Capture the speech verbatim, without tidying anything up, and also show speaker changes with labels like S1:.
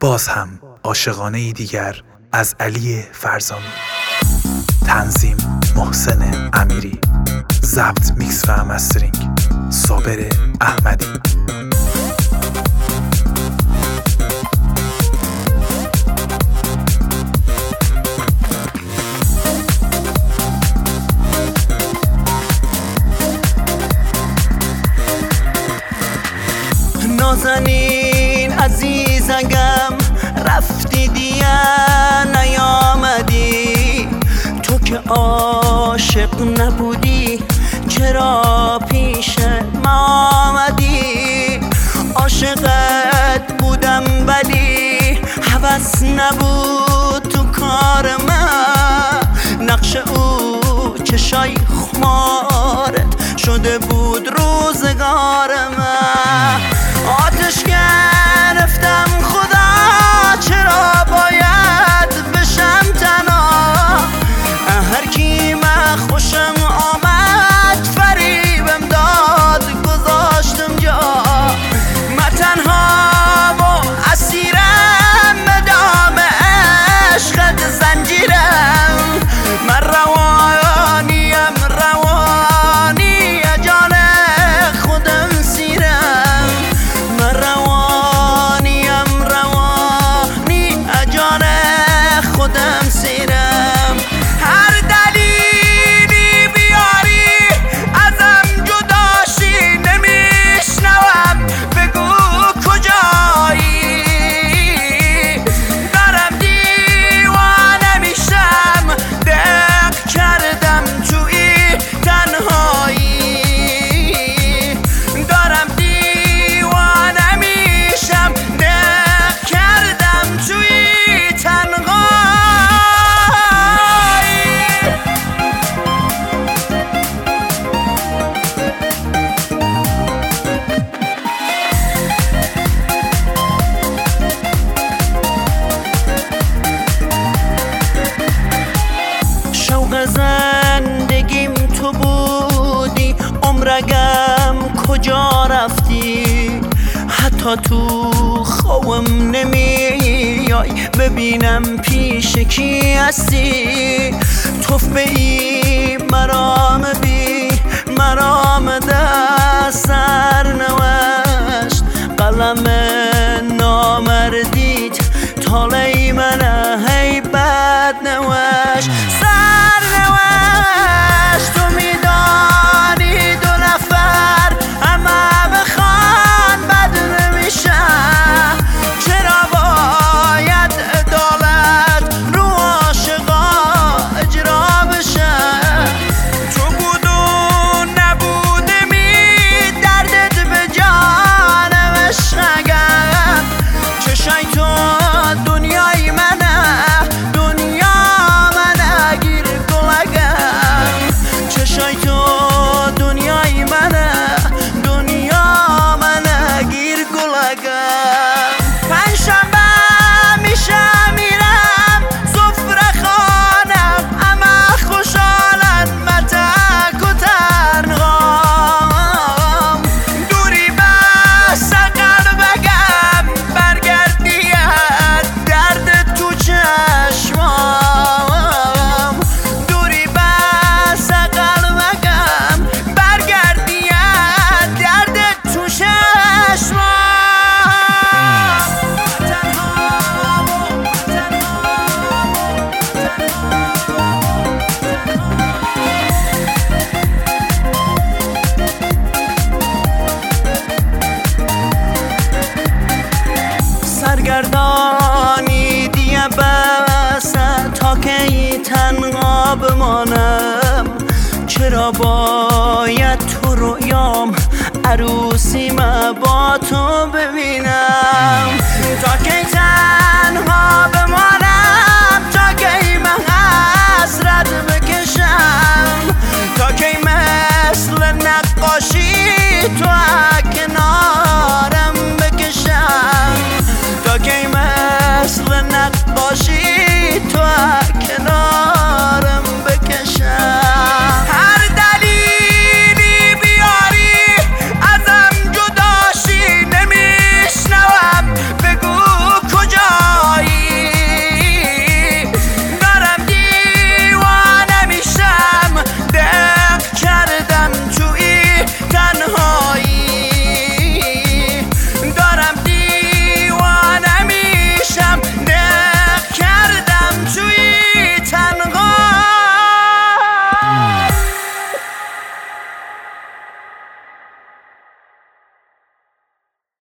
S1: باز هم عاشقانه ای دیگر از علی فرزانو. تنظیم محسن امیری. ضبط، میکس و مسترینگ صابر احمدی.
S2: نازنین عزیزم رفتی دیگه نیامدی، تو که عاشق نبودی چرا پیش ما آمدی؟ عاشقت بودم ولی هوس نبود تو کار من، نقش او چشای خمارت شده بود روزگار من. آتش گرفتم خدا چرا باید بشم تنها، هر کی من خوشم آمد فریبم داد گذاشتم جا. من تنها و اسیرم به دام عشقت زنجیرم، من روانیم روانی جان خودم سیرم، من روانیم روانی جان خودم سیرم. هر دلیلی بیاری ازم جداشی نمیشنوم، بگو کجایی؟ دارم دیوانه میشم دق کردم توی تنهایی، دارم دیوانه میشم دق کردم توی تنهایی. شوق زندگیم تو بودی، عمرگم کجا رفتی؟ حتی تو خوابم نمیای ببینم پیش کی هستی. توفه ای مرام بی مرام دست سر نوشت، قلم نامردیت تالی من هی بد نوشت. سر نوشت تو میدانی دو نفر همه بخوان بد نمیشن، چرا باید عدالت رو عاشقا اجرا بشه؟ تو بود و نبوده می دردت به جانم عشقم، چشای تو دنیای منه دنیا منه گیر گلگم، چشای تو دنیای منه دنیا منه گیر گلگم. پنجشنبه میشه میرم سفره خانم، اما خوشحالن متک و تنهام، دوری بس قلبگم برگردی درد تو چشمام، دوری بس قلبگم برگردی درد تو چشمام. سرگردانی دیگه بسه تا کی تنها بمانم، چرا باید تو رویام عروسی ما با تو ببینم؟ تا کی